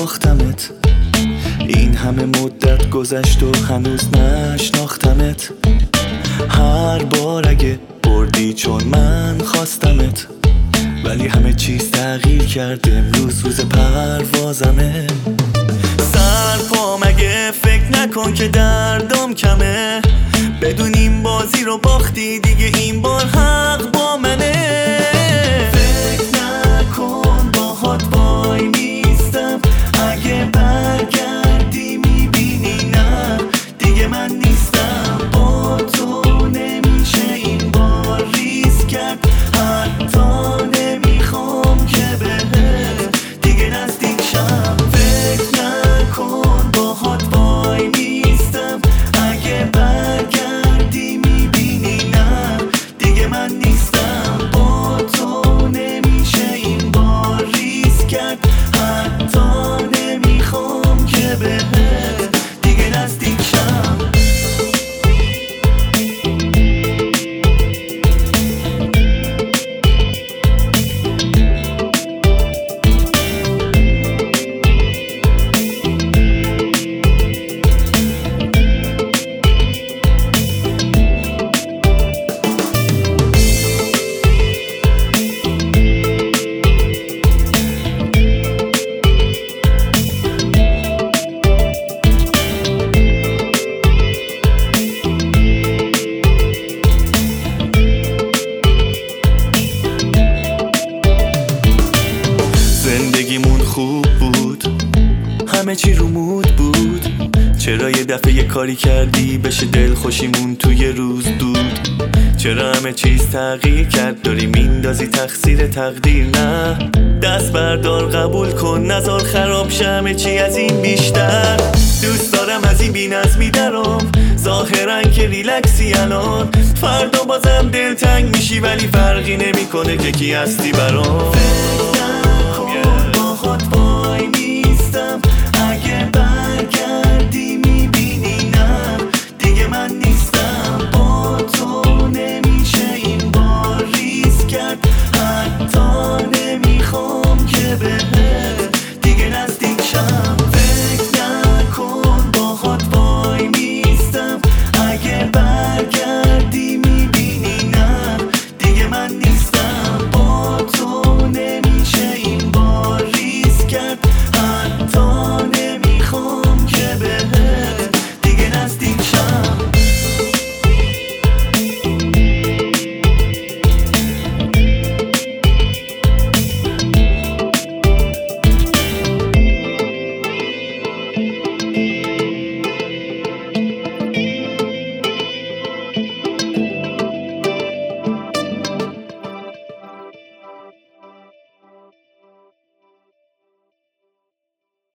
باختمت. این همه مدت گذشت و هنوز نشناختمت. هر بار اگه بردی چون من خواستمت، ولی همه چیز تغییر کرده، امروز روز پروازمه. سر پا مگه فکر نکن که دردم کمه، بدون این بازی رو باختی دیگه، این بار حق با منه. فکر نکن باهات وای میستم، اگه برگردی میبینی نه دیگه من نیستم. با تو نمیشه این بار ریسک کرد، حتی نمیخوام که بهت دیگه نزدیک شم. فکر نکن باهات وای میستم، اگه برگردی میبینی نه دیگه من نیستم. با تو نمیشه این بار ریسک کرد، حتی نمیخوام که بهت دیگه نزدیک شم. زندگیمون خوب بود، همه چی رو مود بود. چرا یه دفعه یه کاری کردی بشه دل خوشیمون توی روز دود؟ چرا همه چیز تغییر کرد، داری میندازی تقصیر تقدیر؟ نه دست بردار قبول کن، نذار خراب شه همه چی از این بیشتر. دوست دارم از این بی‌نظمی درام، ظاهرا که ریلکسی الان، فردا بازم دلتنگ میشی ولی فرقی نمیکنه که کی هستی برام.